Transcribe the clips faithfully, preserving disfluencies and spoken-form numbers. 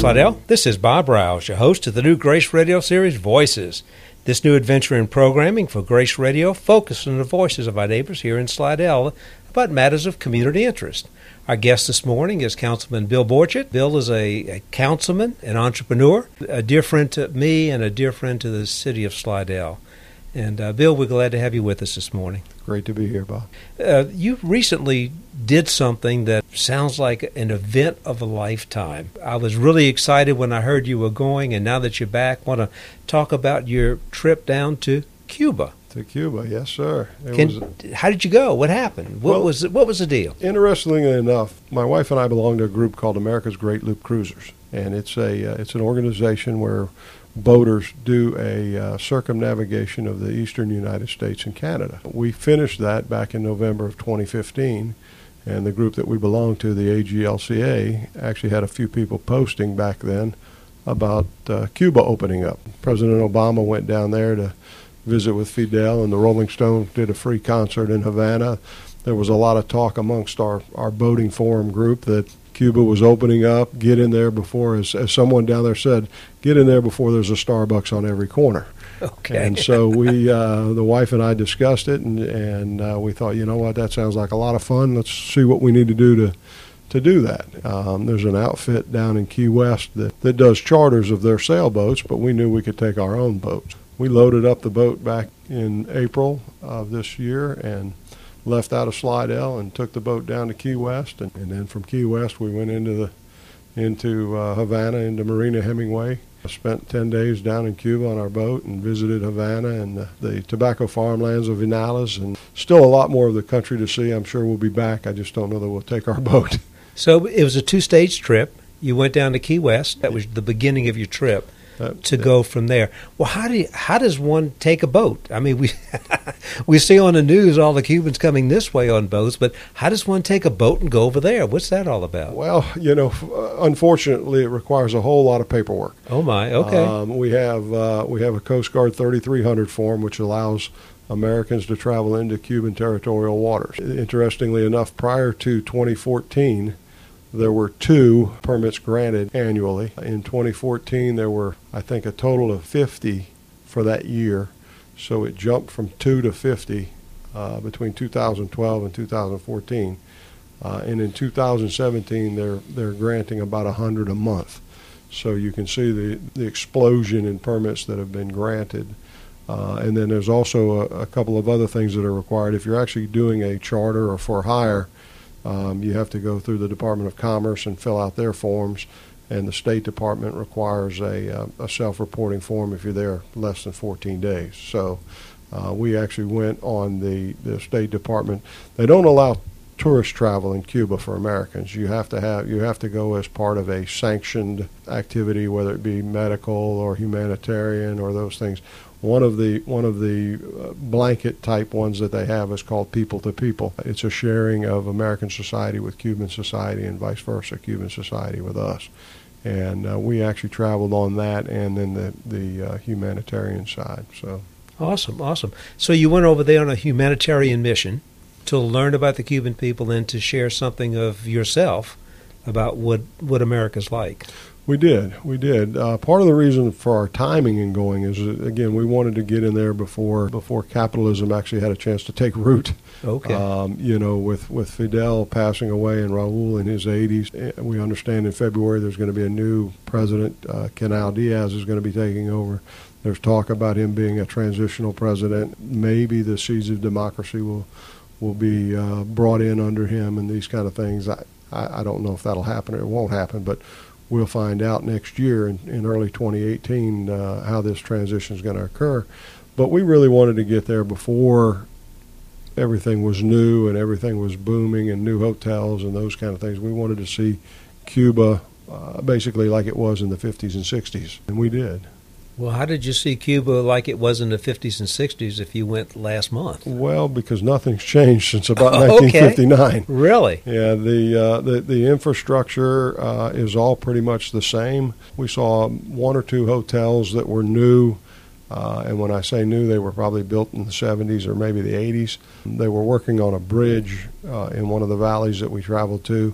Slidell. This is Bob Rouse, your host of the new Grace Radio series, Voices. This new adventure in programming for Grace Radio focuses on the voices of our neighbors here in Slidell about matters of community interest. Our guest this morning is Councilman Bill Borchert. Bill is a, a councilman, an entrepreneur, a dear friend to me and a dear friend to the city of Slidell. And, uh, Bill, we're glad to have you with us this morning. Great to be here, Bob. Uh, you recently did something that sounds like an event of a lifetime. I was really excited when I heard you were going, and now that you're back, I want to talk about your trip down to Cuba. To Cuba, yes, sir. It Can, was a, how did you go? What happened? What well, was what was the deal? Interestingly enough, my wife and I belong to a group called America's Great Loop Cruisers, and it's a uh, it's an organization where boaters do a uh, circumnavigation of the eastern United States and Canada. We finished that back in November of twenty fifteen, and the group that we belong to, the A G L C A, actually had a few people posting back then about uh, Cuba opening up. President Obama went down there to visit with Fidel, and the Rolling Stones did a free concert in Havana. There was a lot of talk amongst our, our boating forum group that Cuba was opening up. Get in there before, as, as someone down there said, get in there before there's a Starbucks on every corner. Okay. And so we, uh, the wife and I discussed it, and, and uh, we thought, you know what, that sounds like a lot of fun. Let's see what we need to do to to do that. Um, there's an outfit down in Key West that, that does charters of their sailboats, but we knew we could take our own boats. We loaded up the boat back in April of this year and left out of Slidell and took the boat down to Key West, and, and then from Key West we went into the into uh, Havana, into Marina Hemingway. I spent ten days down in Cuba on our boat and visited Havana and the, the tobacco farmlands of Vinales, and still a lot more of the country to see. I'm sure we'll be back. I just don't know that we'll take our boat. So it was a two-stage trip. You went down to Key West. That was the beginning of your trip. To go from there. Well, how do you, how does one take a boat? I mean, we we see on the news all the Cubans coming this way on boats, but how does one take a boat and go over there? What's that all about? Well, you know, unfortunately, it requires a whole lot of paperwork. Oh my, okay. Um, we have uh, we have a Coast Guard thirty-three hundred form, which allows Americans to travel into Cuban territorial waters. Interestingly enough, prior to twenty fourteen. There were two permits granted annually. In twenty fourteen, there were, I think, a total of fifty for that year. So it jumped from two to fifty uh, between two thousand twelve and two thousand fourteen. Uh, and in two thousand seventeen, they're they're granting about one hundred a month. So you can see the, the explosion in permits that have been granted. Uh, and then there's also a, a couple of other things that are required. If you're actually doing a charter or for hire, Um, you have to go through the Department of Commerce and fill out their forms, and the State Department requires a, uh, a self-reporting form if you're there less than fourteen days. So uh, we actually went on the, the State Department. They don't allow tourist travel in Cuba for Americans. You have to have you have to go as part of a sanctioned activity, whether it be medical or humanitarian or those things. One of the one of the blanket type ones that they have is called People to People. It's a sharing of American society with Cuban society and vice versa, Cuban society with us. And uh, we actually traveled on that and then the, the uh, humanitarian side. So Awesome, awesome. So you went over there on a humanitarian mission to learn about the Cuban people and to share something of yourself about what, what America's like. We did. We did. Uh, part of the reason for our timing in going is, again, we wanted to get in there before before capitalism actually had a chance to take root. Okay. Um, you know, with, with Fidel passing away and Raul in his eighties, we understand in February there's going to be a new president. Uh, Canal Diaz is going to be taking over. There's talk about him being a transitional president. Maybe the seeds of democracy will will be uh, brought in under him and these kind of things. I, I, I don't know if that'll happen or it won't happen, but we'll find out next year in, in early twenty eighteen uh, how this transition is going to occur. But we really wanted to get there before everything was new and everything was booming and new hotels and those kind of things. We wanted to see Cuba uh, basically like it was in the fifties and sixties, and we did. Well, how did you see Cuba like it was in the fifties and sixties if you went last month? Well, because nothing's changed since about nineteen fifty-nine. Okay. Really? Yeah, the, uh, the the infrastructure uh, is all pretty much the same. We saw one or two hotels that were new, uh, and when I say new, they were probably built in the seventies or maybe the eighties. They were working on a bridge uh, in one of the valleys that we traveled to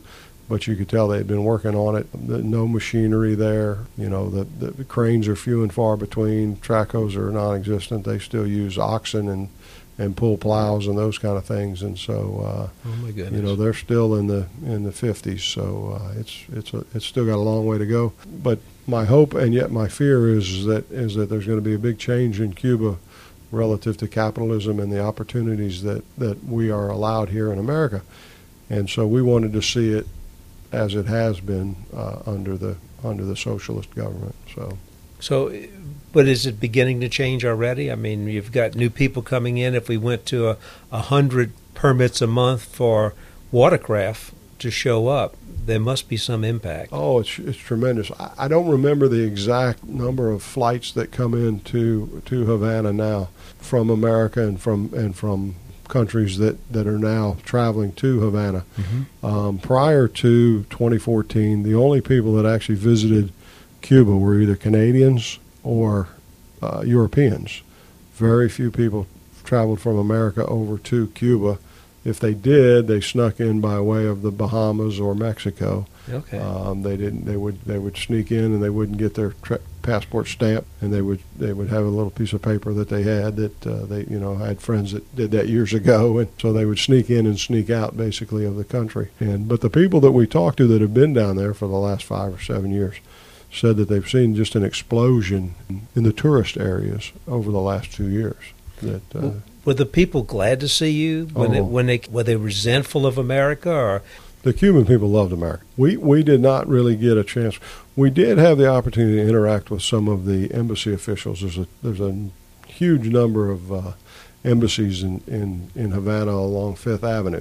but you could tell they had been working on it. The, no machinery there. You know, the, the, the cranes are few and far between. Track hoes are non-existent. They still use oxen and, and pull plows and those kind of things. And so, uh, oh my goodness, you know, they're still in the in the fifties. So uh, it's it's a, it's still got a long way to go. But my hope and yet my fear is that is that there's going to be a big change in Cuba relative to capitalism and the opportunities that, that we are allowed here in America. And so we wanted to see it as it has been uh, under the under the socialist government. So, so, but is it beginning to change already? I mean, you've got new people coming in. If we went to a, a hundred permits a month for watercraft to show up, there must be some impact. Oh, it's it's tremendous. I, I don't remember the exact number of flights that come into to Havana now from America and from and from countries that, that are now traveling to Havana. Mm-hmm. Um, prior to twenty fourteen, the only people that actually visited Cuba were either Canadians or uh, Europeans. Very few people traveled from America over to Cuba. If they did, they snuck in by way of the Bahamas or Mexico. Okay. Um, they didn't. They would. They would sneak in, and they wouldn't get their tra- passport stamped, and they would. They would have a little piece of paper that they had that uh, they, you know, I had friends that did that years ago, and so they would sneak in and sneak out, basically, of the country. And but the people that we talked to that have been down there for the last five or seven years said that they've seen just an explosion in the tourist areas over the last two years. That. Uh, well, were the people glad to see you when oh. they, when they were they resentful of America, or? The Cuban people loved America. We we did not really get a chance. We did have the opportunity to interact with some of the embassy officials. There's a there's a huge number of uh, embassies in, in, in Havana along Fifth Avenue,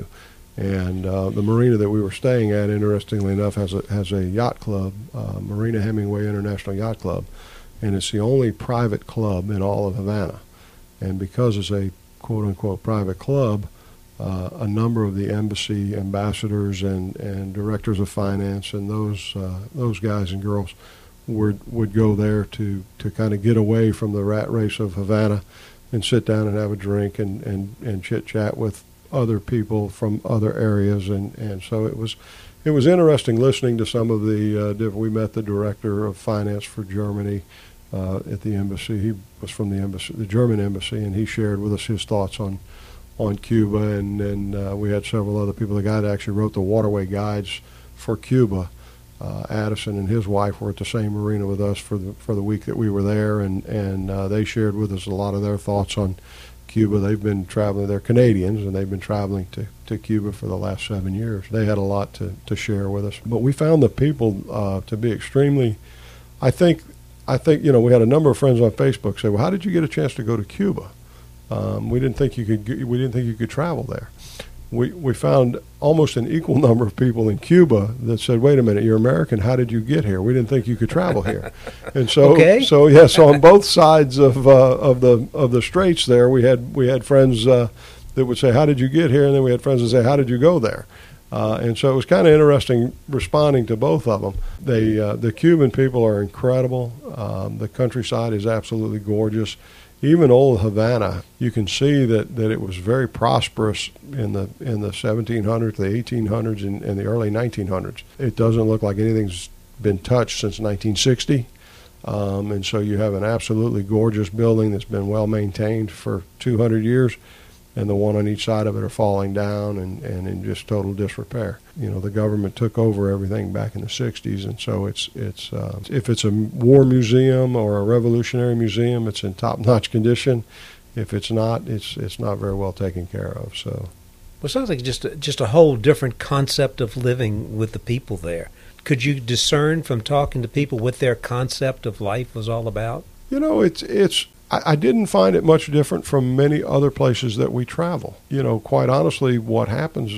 and uh, the marina that we were staying at, interestingly enough, has a has a yacht club, uh, Marina Hemingway International Yacht Club, and it's the only private club in all of Havana. And because it's a quote-unquote private club, uh, a number of the embassy ambassadors and, and directors of finance and those uh, those guys and girls would would go there to, to kind of get away from the rat race of Havana and sit down and have a drink and, and, and chit-chat with other people from other areas. And, and so it was it was interesting listening to some of the uh, different. We met the director of finance for Germany Uh, at the embassy. He was from the embassy, the German embassy, and he shared with us his thoughts on on Cuba. And then uh, we had several other people. The guy that actually wrote the waterway guides for Cuba, uh, Addison, and his wife were at the same marina with us for the for the week that we were there, and and uh, they shared with us a lot of their thoughts on Cuba. They've been traveling. They're Canadians, and they've been traveling to, to Cuba for the last seven years. They had a lot to, to share with us. But we found the people uh, to be extremely, I think. I think, you know, we had a number of friends on Facebook say, well, how did you get a chance to go to Cuba? Um, we didn't think you could get, we didn't think you could travel there. We we found almost an equal number of people in Cuba that said, wait a minute, you're American, how did you get here? We didn't think you could travel here. And so okay. so yeah, so on both sides of uh, of the of the straits there, we had we had friends uh, that would say, how did you get here? And then we had friends that say, how did you go there? Uh, and so it was kind of interesting responding to both of them. They, uh, the Cuban people are incredible. Um, the countryside is absolutely gorgeous. Even old Havana, you can see that, that it was very prosperous in the in the seventeen hundreds, the eighteen hundreds, and, and the early nineteen hundreds. It doesn't look like anything's been touched since nineteen sixty. Um, and so you have an absolutely gorgeous building that's been well maintained for two hundred years. And the one on each side of it are falling down and, and in just total disrepair. You know, the government took over everything back in the sixties, and so it's it's uh, if it's a war museum or a revolutionary museum, it's in top-notch condition. If it's not, it's it's not very well taken care of. So, well, it sounds like just a, just a whole different concept of living with the people there. Could you discern from talking to people what their concept of life was all about? You know, it's it's. I didn't find it much different from many other places that we travel. You know, quite honestly, what happens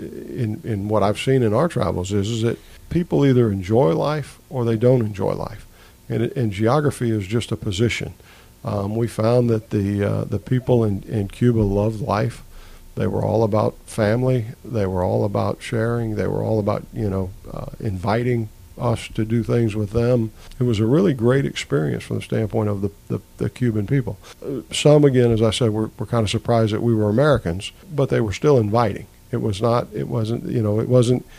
in in what I've seen in our travels is, is that people either enjoy life or they don't enjoy life. And, it, and geography is just a position. Um, we found that the uh, the people in, in Cuba loved life. They were all about family. They were all about sharing. They were all about, you know, uh, inviting us to do things with them. It was a really great experience from the standpoint of the, the, the Cuban people. Some, again, as I said, were, were kind of surprised that we were Americans, but they were still inviting. It was not, it wasn't, you know, it wasn't,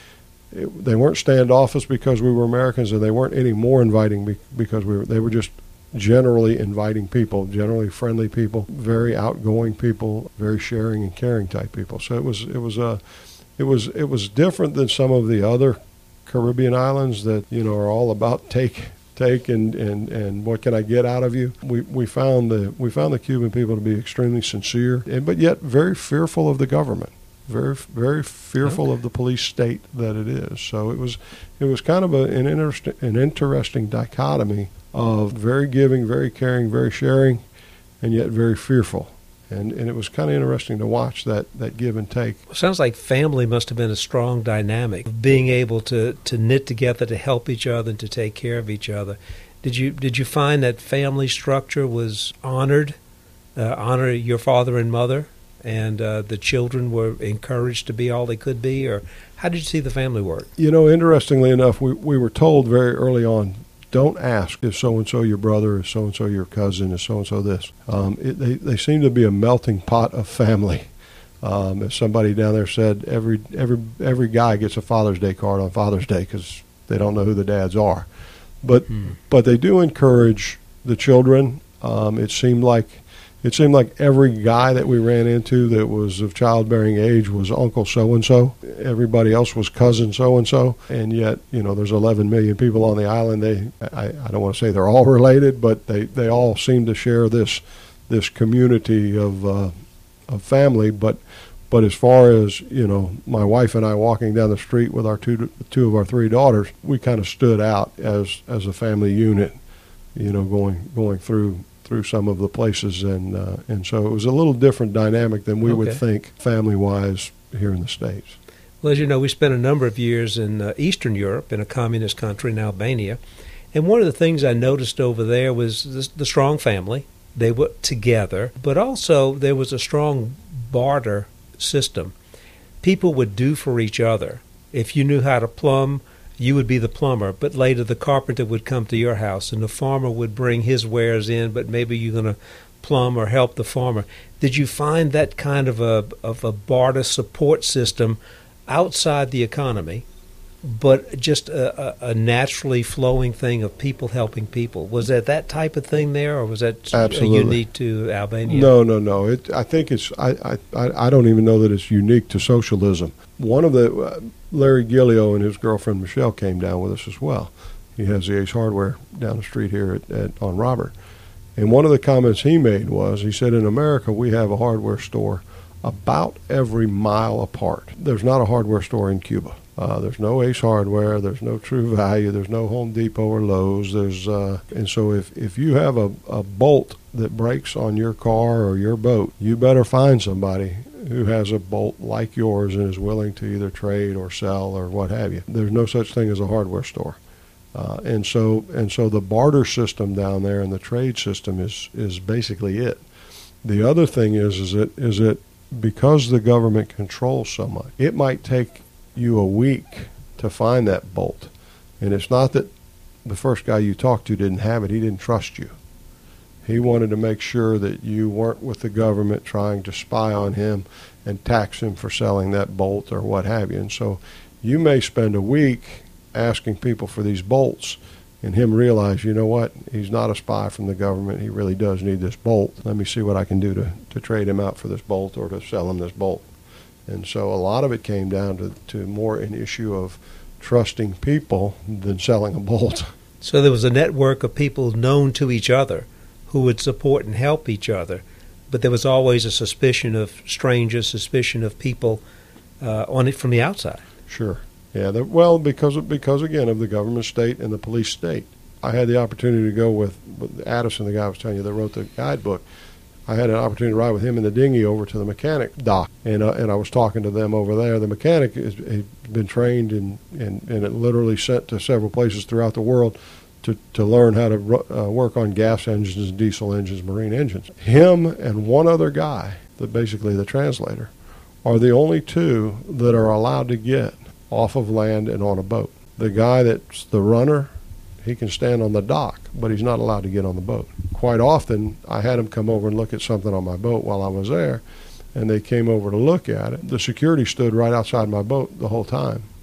it, they weren't standoffish because we were Americans, and they weren't any more inviting be, because we were. They were just generally inviting people, generally friendly people, very outgoing people, very sharing and caring type people. So it was it was a uh, it was it was different than some of the other Caribbean islands that, you know, are all about take take and, and, and what can I get out of you. We we found the we found the Cuban people to be extremely sincere, and, but yet very fearful of the government, very very fearful okay. of the police state that it is. So it was it was kind of a, an interesting an interesting dichotomy of very giving, very caring, very sharing, and yet very fearful. And and it was kind of interesting to watch that, that give and take. It sounds like family must have been a strong dynamic, being able to, to knit together, to help each other, and to take care of each other. Did you did you find that family structure was honored, uh, honor your father and mother, and uh, the children were encouraged to be all they could be? Or how did you see the family work? You know, interestingly enough, we, we were told very early on, don't ask is so-and-so your brother, is so-and-so your cousin, is so-and-so this. Um, it, they, they seem to be a melting pot of family. Um, as somebody down there said, every every every guy gets a Father's Day card on Father's Day because they don't know who the dads are. But hmm. but they do encourage the children. Um, it seemed like it seemed like every guy that we ran into that was of childbearing age was Uncle so-and-so. Everybody else was cousin so-and-so. And yet, you know, there's eleven million people on the island. They, I, I don't want to say they're all related, but they, they all seem to share this this community of uh, of family. But but as far as, you know, my wife and I walking down the street with our two two of our three daughters, we kind of stood out as as a family unit, you know, going going through. through some of the places, and uh, and so it was a little different dynamic than we okay. would think family-wise here in the States. Well, as you know, we spent a number of years in uh, Eastern Europe, in a communist country in Albania, and one of the things I noticed over there was the, the strong family. They were together, but also there was a strong barter system. People would do for each other. If you knew how to plumb, you would be the plumber, but later the carpenter would come to your house, and the farmer would bring his wares in, but maybe you're going to plumb or help the farmer. Did you find that kind of a of a barter support system outside the economy, but just a, a, a naturally flowing thing of people helping people? Was that that type of thing there, or was that Absolutely. unique to Albania? No, no, no. It, I think it's. I, I, I don't even know that it's unique to socialism. One of the uh, Larry Gillio and his girlfriend Michelle came down with us as well. He has the Ace Hardware down the street here at, at on Robert. And one of the comments he made was, he said, in America we have a hardware store about every mile apart. There's not a hardware store in Cuba. Uh, there's no Ace Hardware. There's no True Value. There's no Home Depot or Lowe's. There's uh, and so if, if you have a, a bolt that breaks on your car or your boat, you better find somebody who has a bolt like yours and is willing to either trade or sell or what have you. There's no such thing as a hardware store. Uh, and so and so the barter system down there and the trade system is, is basically it. The other thing is is that is that because the government controls so much, it might take you a week to find that bolt. And it's not that the first guy you talked to didn't have it. He didn't trust you. He wanted to make sure that you weren't with the government trying to spy on him and tax him for selling that bolt or what have you. And so you may spend a week asking people for these bolts and him realize, you know what, he's not a spy from the government. He really does need this bolt. Let me see what I can do to, to trade him out for this bolt or to sell him this bolt. And so a lot of it came down to, to more an issue of trusting people than selling a bolt. So there was a network of people known to each other who would support and help each other, but there was always a suspicion of strangers, suspicion of people uh, on it from the outside. Sure. Yeah, the, well, because, of, because, again, of the government state and the police state. I had the opportunity to go with, with Addison, the guy I was telling you that wrote the guidebook. I had an opportunity to ride with him in the dinghy over to the mechanic dock, and uh, and I was talking to them over there. The mechanic has been trained and, and, and it literally sent to several places throughout the world to, to learn how to uh, work on gas engines, diesel engines, marine engines. Him and one other guy, the, basically the translator, are the only two that are allowed to get off of land and on a boat. The guy that's the runner, he can stand on the dock, but he's not allowed to get on the boat. Quite often, I had him come over and look at something on my boat while I was there, and they came over to look at it. The security stood right outside my boat the whole time.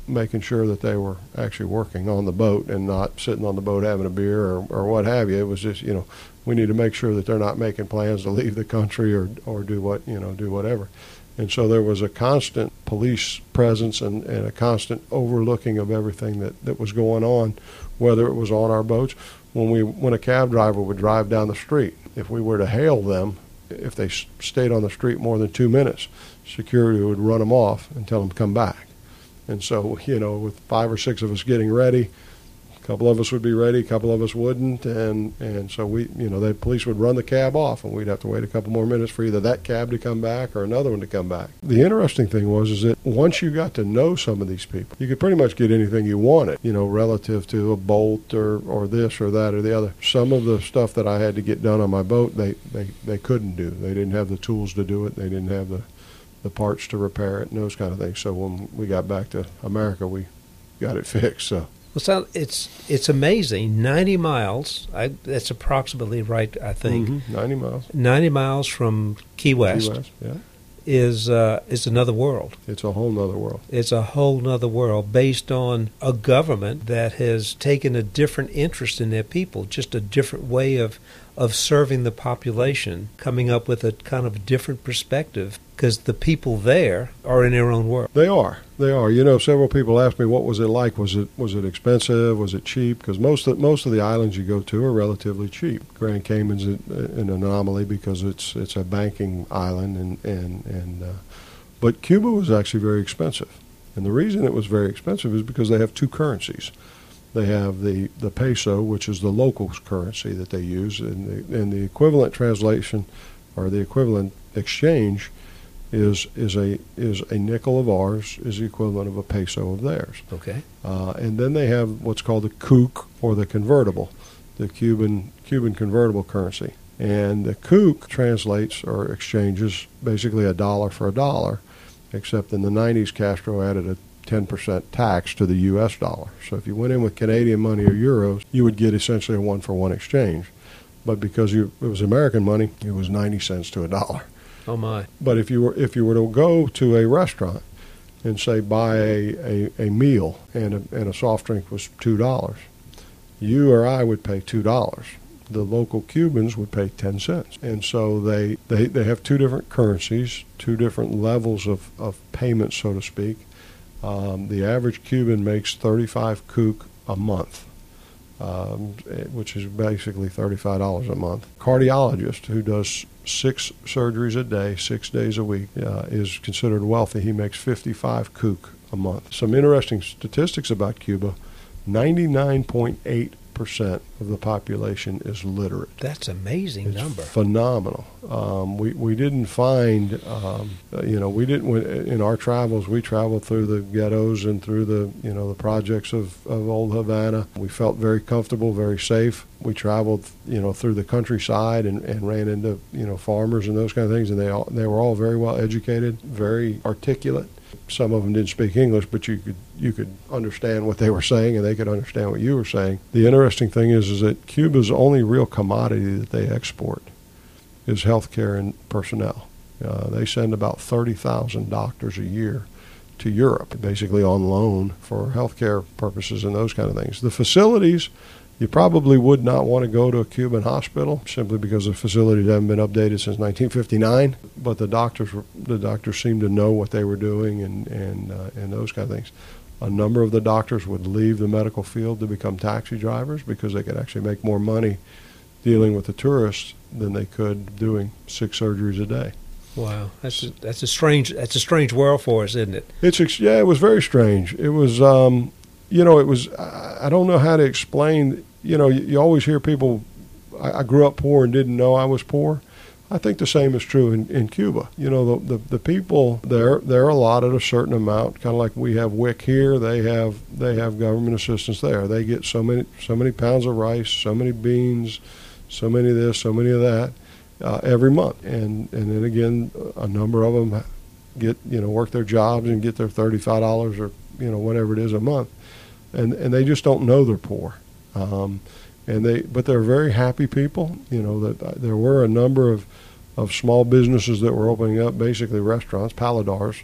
making sure that they were actually working on the boat and not sitting on the boat having a beer or, or what have you. It was just, you know, we need to make sure that they're not making plans to leave the country or, or do what, you know, do whatever. And so there was a constant police presence and, and a constant overlooking of everything that, that was going on, whether it was on our boats. When we when a cab driver would drive down the street, if we were to hail them, if they stayed on the street more than two minutes, security would run them off and tell them to come back. And so, you know, with five or six of us getting ready, a couple of us would be ready, a couple of us wouldn't, and, and so we, you know, the police would run the cab off, and we'd have to wait a couple more minutes for either that cab to come back or another one to come back. The interesting thing was is that once you got to know some of these people, you could pretty much get anything you wanted, you know, relative to a bolt or, or this or that or the other. Some of the stuff that I had to get done on my boat, they, they, they couldn't do. They didn't have the tools to do it. They didn't have the, the parts to repair it and those kind of things. So when we got back to America, we got it fixed, so. Well, so it's it's amazing. ninety miles. I, that's approximately right, I think. Mm-hmm. ninety miles. ninety miles from Key West, Key West, yeah. is uh, is another world. It's a whole nother world. It's a whole nother world based on a government that has taken a different interest in their people, just a different way of of serving the population, coming up with a kind of different perspective, because the people there are in their own world. They are. They are. You know, several people asked me, what was it like? Was it was it expensive? Was it cheap? Because most of, most of the islands you go to are relatively cheap. Grand Cayman's an anomaly because it's it's a banking island, and and and uh, but Cuba was actually very expensive, and the reason it was very expensive is because they have two currencies. They have the, the peso, which is the local currency that they use, and the, and the equivalent translation or the equivalent exchange is is a is a nickel of ours is the equivalent of a peso of theirs. Okay. Uh, and then they have what's called the kook, or the convertible, the Cuban Cuban convertible currency. And the kook translates or exchanges basically a dollar for a dollar, except in the nineties Castro added a ten percent tax to the U S dollar. So if you went in with Canadian money or euros, you would get essentially a one-for-one exchange. But because you, it was American money, it was ninety cents to a dollar. Oh, my. But if you were if you were to go to a restaurant and, say, buy a, a, a meal and a, and a soft drink was two dollars, you or I would pay two dollars. The local Cubans would pay ten cents. And so they, they, they have two different currencies, two different levels of, of payment, so to speak. Um, the average Cuban makes thirty-five kook a month, um, which is basically thirty-five dollars a month. Cardiologist who does six surgeries a day, six days a week, uh, is considered wealthy. He makes fifty-five kook a month. Some interesting statistics about Cuba: ninety-nine point eight percent of the population is literate. That's an amazing it's number. Phenomenal. Um, we we didn't find, um, uh, you know, we didn't in our travels. We traveled through the ghettos and through the, you know, the projects of, of Old Havana. We felt very comfortable, very safe. We traveled, you know, through the countryside and, and ran into, you know, farmers and those kind of things, and they all they were all very well educated, very articulate. Some of them didn't speak English, but you could you could understand what they were saying, and they could understand what you were saying. The interesting thing is, is that Cuba's only real commodity that they export is healthcare and personnel. Uh, they send about thirty thousand doctors a year to Europe, basically on loan for healthcare purposes and those kind of things. The facilities, you probably would not want to go to a Cuban hospital simply because the facilities haven't been updated since nineteen fifty-nine. But the doctors, the doctors seemed to know what they were doing and and uh, and those kind of things. A number of the doctors would leave the medical field to become taxi drivers because they could actually make more money dealing with the tourists than they could doing six surgeries a day. Wow, that's a, that's a strange that's a strange world for us, isn't it? It's yeah, it was very strange. It was, um, you know, it was. I don't know how to explain. You know, you, you always hear people. I, I grew up poor and didn't know I was poor. I think the same is true in, in Cuba. You know, the, the the people there they're allotted a certain amount, kind of like we have W I C here. They have they have government assistance there. They get so many so many pounds of rice, so many beans, so many of this, so many of that. Uh, every month, and and then again, a number of them get you know work their jobs and get their thirty-five dollars or you know whatever it is a month, and and they just don't know they're poor, um, and they but they're very happy people. You know that uh, there were a number of of small businesses that were opening up, basically restaurants, paladars,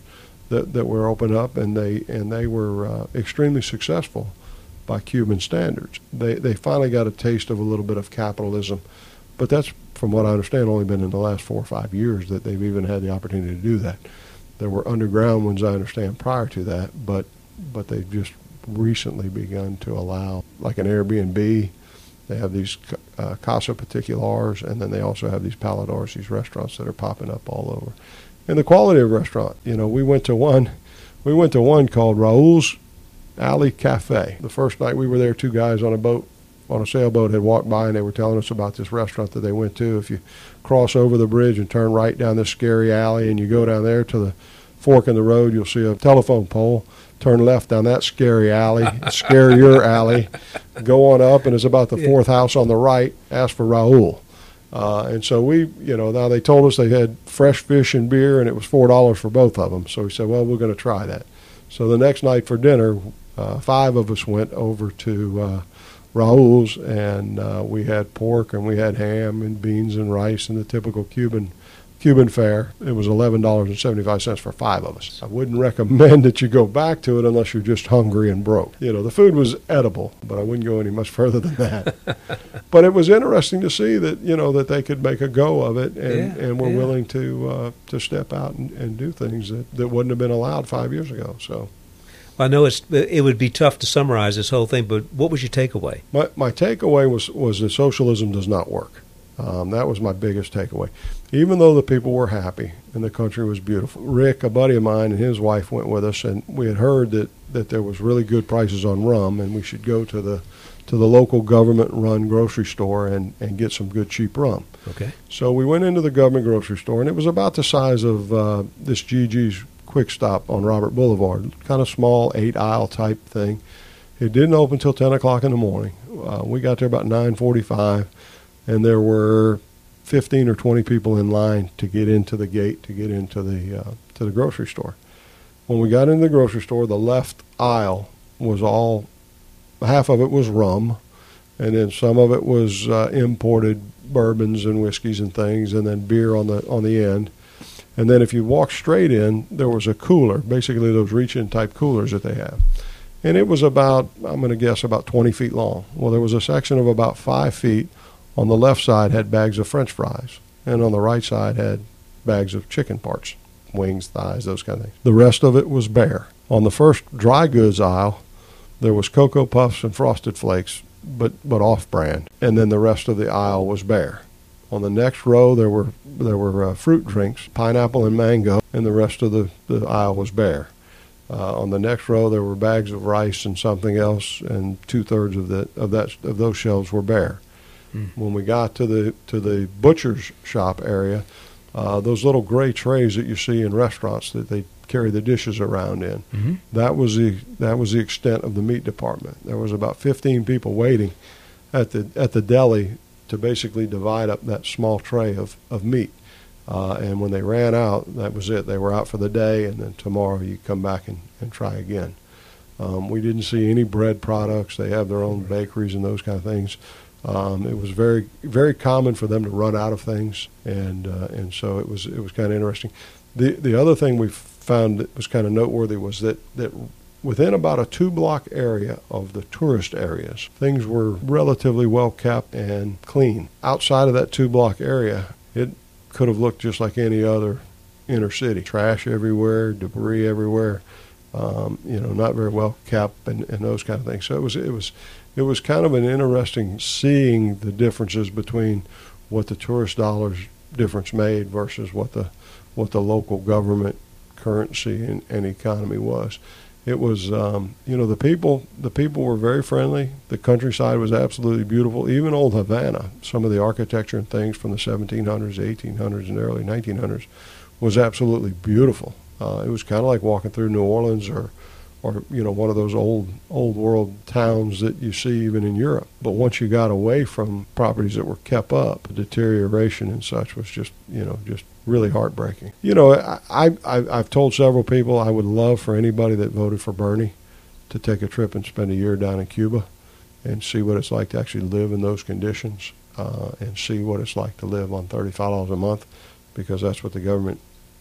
that, that were opened up, and they and they were uh, extremely successful by Cuban standards. They they finally got a taste of a little bit of capitalism, but that's, from what I understand, only been in the last four or five years that they've even had the opportunity to do that. There were underground ones, I understand, prior to that, but but they've just recently begun to allow, like an Airbnb. They have these uh, Casa Particulars, and then they also have these Paladars, these restaurants that are popping up all over. And the quality of restaurant, you know, we went to one, we went to one called Raul's Alley Cafe. The first night we were there, two guys on a boat, on a sailboat, had walked by, and they were telling us about this restaurant that they went to. If you cross over the bridge and turn right down this scary alley, and you go down there to the fork in the road, you'll see a telephone pole. Turn left down that scary alley, scarier alley, go on up, and it's about the fourth house on the right. Ask for Raul. Uh, and so we, you know, now they told us they had fresh fish and beer, and it was four dollars for both of them. So we said, well, we're going to try that. So the next night for dinner, uh, five of us went over to uh, Raul's, and uh, we had pork, and we had ham and beans and rice and the typical Cuban Cuban fare. It was eleven dollars and seventy-five cents for five of us. I wouldn't recommend that you go back to it unless you're just hungry and broke. You know, the food was edible, but I wouldn't go any much further than that. But it was interesting to see that, you know, that they could make a go of it, and, yeah, and were yeah. willing to uh, to step out and, and do things that, that wouldn't have been allowed five years ago. So, Well, I know it's it would be tough to summarize this whole thing, but what was your takeaway? My, my takeaway was, was that socialism does not work. Um, that was my biggest takeaway. Even though the people were happy and the country was beautiful. Rick, a buddy of mine, and his wife went with us, and we had heard that, that there was really good prices on rum, and we should go to the to the local government-run grocery store and, and get some good, cheap rum. Okay. So we went into the government grocery store, and it was about the size of uh, this G G's Quick Stop on Robert Boulevard, kind of small, eight-aisle type thing. It didn't open until ten o'clock in the morning. Uh, we got there about nine forty-five. And there were fifteen or twenty people in line to get into the gate, to get into the uh, to the grocery store. When we got into the grocery store, the left aisle was all, half of it was rum, and then some of it was uh, imported bourbons and whiskeys and things, and then beer on the on the end. And then if you walk straight in, there was a cooler, basically those reach-in type coolers that they have. And it was about, I'm going to guess, about twenty feet long. Well, there was a section of about five feet. On the left side had bags of French fries, and on the right side had bags of chicken parts, wings, thighs, those kind of things. The rest of it was bare. On the first dry goods aisle, there was Cocoa Puffs and Frosted Flakes, but, but off-brand, and then the rest of the aisle was bare. On the next row, there were there were uh, fruit drinks, pineapple and mango, and the rest of the, the aisle was bare. Uh, on the next row, there were bags of rice and something else, and two-thirds of the of that of those shelves were bare. When we got to the to the butcher's shop area, uh, those little gray trays that you see in restaurants that they carry the dishes around in, mm-hmm. that was the that was the extent of the meat department. There was about fifteen people waiting at the at the deli to basically divide up that small tray of of meat. Uh, and when they ran out, that was it. They were out for the day, and then tomorrow you come back and, and try again. Um, we didn't see any bread products. They have their own bakeries and those kind of things. Um, it was very, very common for them to run out of things, and uh, and so it was it was kind of interesting. The the other thing we found that was kind of noteworthy was that, that within about a two-block area of the tourist areas, things were relatively well kept and clean. Outside of that two-block area, it could have looked just like any other inner city. Trash everywhere, debris everywhere, um, you know, not very well kept, and, and those kind of things. So it was it was. It was kind of an interesting seeing the differences between what the tourist dollars difference made versus what the what the local government currency and, and economy was. It was, um, you know, the people the people were very friendly. The countryside was absolutely beautiful. Even old Havana, some of the architecture and things from the seventeen hundreds, eighteen hundreds, and early nineteen hundreds was absolutely beautiful. Uh, it was kind of like walking through New Orleans or or, you know, one of those old old world towns that you see even in Europe. But once you got away from properties that were kept up, the deterioration and such was just, you know, just really heartbreaking. You know, I, I, I've told several people I would love for anybody that voted for Bernie to take a trip and spend a year down in Cuba and see what it's like to actually live in those conditions uh, and see what it's like to live on thirty-five dollars a month, because that's what the government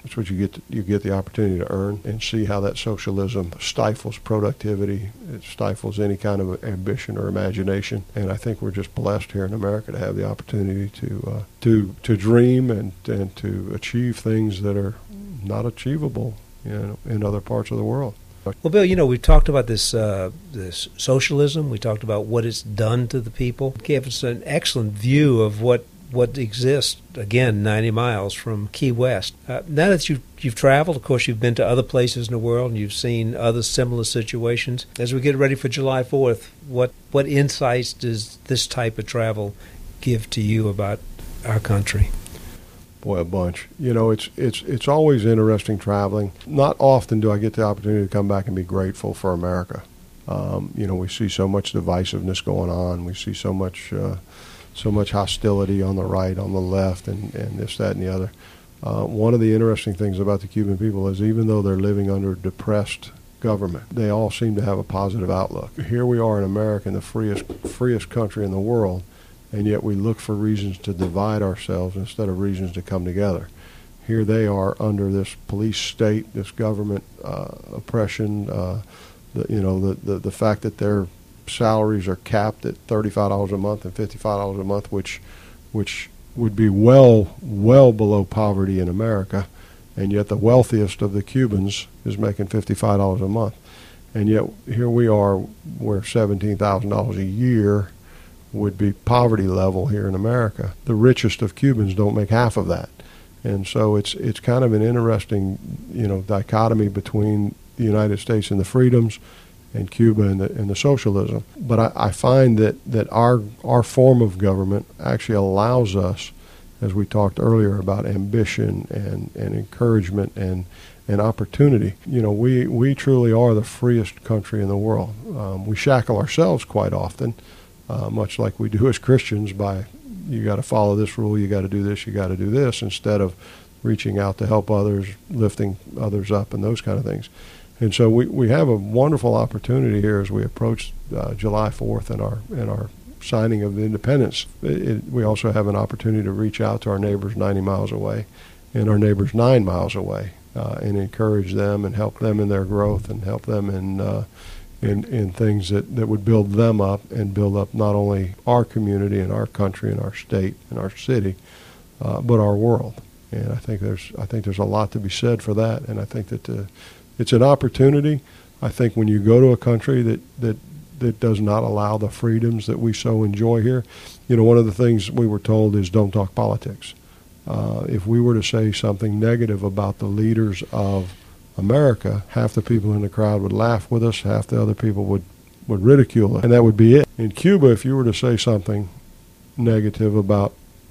That's what you get to, you get the opportunity to earn and see how that socialism stifles productivity. It stifles any kind of ambition or imagination. And I think we're just blessed here in America to have the opportunity to uh, to to dream and, and to achieve things that are not achievable, you know, in other parts of the world. Well, Bill, you know, we talked about this uh, this socialism. We talked about what it's done to the people. It gave us an excellent view of what what exists, again, ninety miles from Key West. Uh, now that you've, you've traveled, of course, you've been to other places in the world and you've seen other similar situations. As we get ready for July fourth, what, what insights does this type of travel give to you about our country? Boy, a bunch. You know, it's it's it's always interesting traveling. Not often do I get the opportunity to come back and be grateful for America. Um, you know, we see so much divisiveness going on. We see so much uh, so much hostility on the right, on the left, and, and this, that, and the other. Uh, one of the interesting things about the Cuban people is even though they're living under depressed government, they all seem to have a positive outlook. Here we are in America, in the freest freest country in the world, and yet we look for reasons to divide ourselves instead of reasons to come together. Here they are under this police state, this government uh, oppression, uh, the, you know, the, the, the fact that their salaries are capped at thirty-five dollars a month and fifty-five dollars a month, which which would be well, well below poverty in America, and yet the wealthiest of the Cubans is making fifty-five dollars a month. And yet here we are where seventeen thousand dollars a year would be poverty level here in America. The richest of Cubans don't make half of that. And so it's it's kind of an interesting, you know, dichotomy between the United States and the freedoms and Cuba and the, and the socialism. But I, I find that, that our our form of government actually allows us, as we talked earlier about ambition and, and encouragement and, and opportunity. You know, we, we truly are the freest country in the world. Um, we shackle ourselves quite often, uh, much like we do as Christians by, you got to follow this rule, you got to do this, you got to do this, instead of reaching out to help others, lifting others up, and those kind of things. And so we, we have a wonderful opportunity here as we approach uh, July fourth and our and our signing of the independence. It, it, we also have an opportunity to reach out to our neighbors ninety miles away and our neighbors nine miles away uh, and encourage them and help them in their growth and help them in, uh, in in things that, that would build them up and build up not only our community and our country and our state and our city, uh, but our world. And I think there's I think there's a lot to be said for that. And I think that uh, it's an opportunity. I think when you go to a country that, that that does not allow the freedoms that we so enjoy here, you know, one of the things we were told is don't talk politics. Uh, if we were to say something negative about the leaders of America, half the people in the crowd would laugh with us, half the other people would, would ridicule us, and that would be it. In Cuba, if you were to say something negative about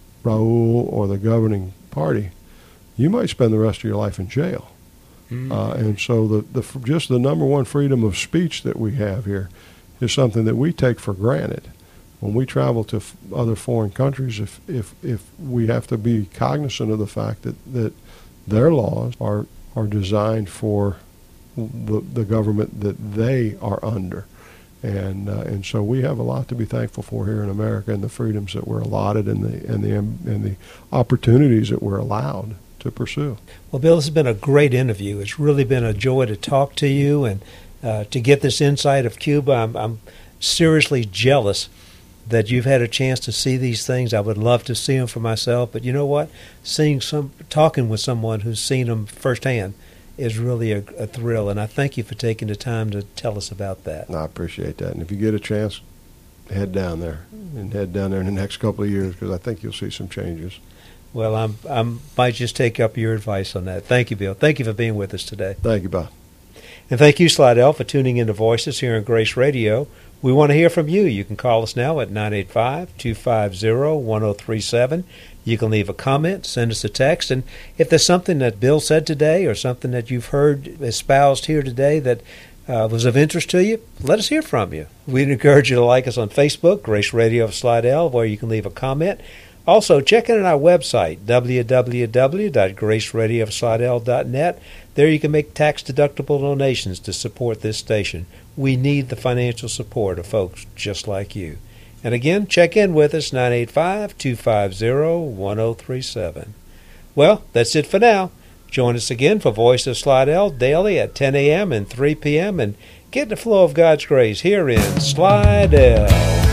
Raul or the governing party, you might spend the rest of your life in jail. Uh, and so the, the just the number one freedom of speech that we have here is something that we take for granted. When we travel to f- other foreign countries, if, if if we have to be cognizant of the fact that, that their laws are are designed for the, the government that they are under. And uh, and so we have a lot to be thankful for here in America, and the freedoms that we're allotted and the and the and the opportunities that we're allowed to pursue. Well, Bill, this has been a great interview. It's really been a joy to talk to you and uh, to get this insight of Cuba. I'm, I'm seriously jealous that you've had a chance to see these things. I would love to see them for myself, but you know what? Seeing some, talking with someone who's seen them firsthand is really a, a thrill, and I thank you for taking the time to tell us about that. I appreciate that. And if you get a chance, head down there and head down there in the next couple of years, because I think you'll see some changes. Well, I'm, I might just take up your advice on that. Thank you, Bill. Thank you for being with us today. Thank you, Bob. And thank you, Slidell, for tuning in to Voices here on Grace Radio. We want to hear from you. You can call us now at nine eight five, two five zero, one zero three seven. You can leave a comment, send us a text, and if there's something that Bill said today or something that you've heard espoused here today that uh, was of interest to you, let us hear from you. We'd encourage you to like us on Facebook, Grace Radio of Slidell, where you can leave a comment. Also, check in on our website, w w w dot grace radio of slidell dot net. There you can make tax-deductible donations to support this station. We need the financial support of folks just like you. And again, check in with us, nine eight five, two five zero, one zero three seven. Well, that's it for now. Join us again for Voice of Slidell daily at ten a.m. and three p.m. and get the flow of God's grace here in Slidell.